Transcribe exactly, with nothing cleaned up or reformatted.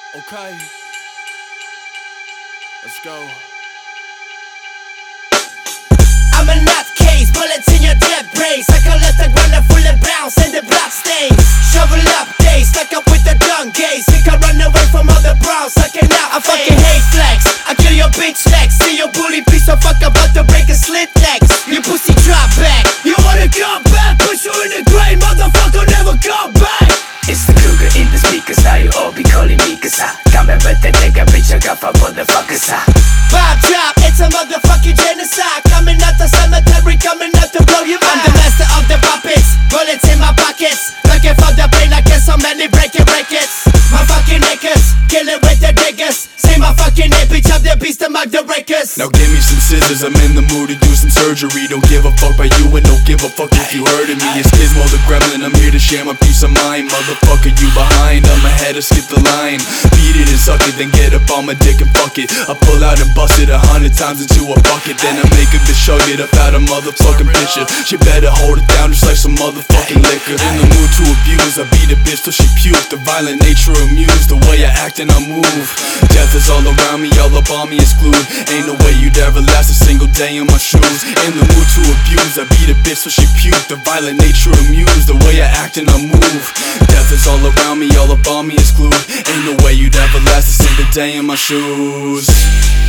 Okay, let's go. I'm a nutcase, bullets in your dead brains. I can let the ground full and bounce and the blood stains. Shovel up days, stuck up with the gun gaze. You can run away from all the browns, sucking out. I fucking hate flex, I kill your bitch legs. See your bully piece of fuck about to break a slit legs. You pussy drop back, you wanna come back? Push you in the grave, motherfucker, never come back. It's the Cougar in the speakers, now you all be calling me cause I come and bet that nigga bitch, I got five motherfuckers. Bob drop, it's a motherfucking genocide. Coming out the cemetery, coming out to blow you mind. I'm the master of the puppets, bullets in my pockets. Looking for the pain, I get so many breaking records. My fucking niggas, killing with the diggers. See my fucking name, bitch, I'm the beast among the records. Now give me some scissors, I'm in the mood to do some surgery. Don't give a fuck about you and don't give a fuck if you heard of me. It's Gizmo the Gremlin, I'm here to share my peace of mind. Motherfucker, you behind, I'm ahead of skip the line. Beat it and suck it, then get up on my dick and fuck it. I pull out and bust it a hundred times into a bucket. Then I make a bitch chug it up out a motherfucking picture. She better hold it down just like some motherfucking liquor. In the mood to abuse, I beat a bitch till she puke. The violent nature amused, the way I act and I move. Death is all around me, all up on me is glued. Ain't no way you'd ever last a single day in my shoes. In the mood to abuse, I beat a bitch till she puke. The violent nature amused, the way I act and I move. Death is all around me, all up on me is glued. Ain't no way you'd ever last a single day in my shoes.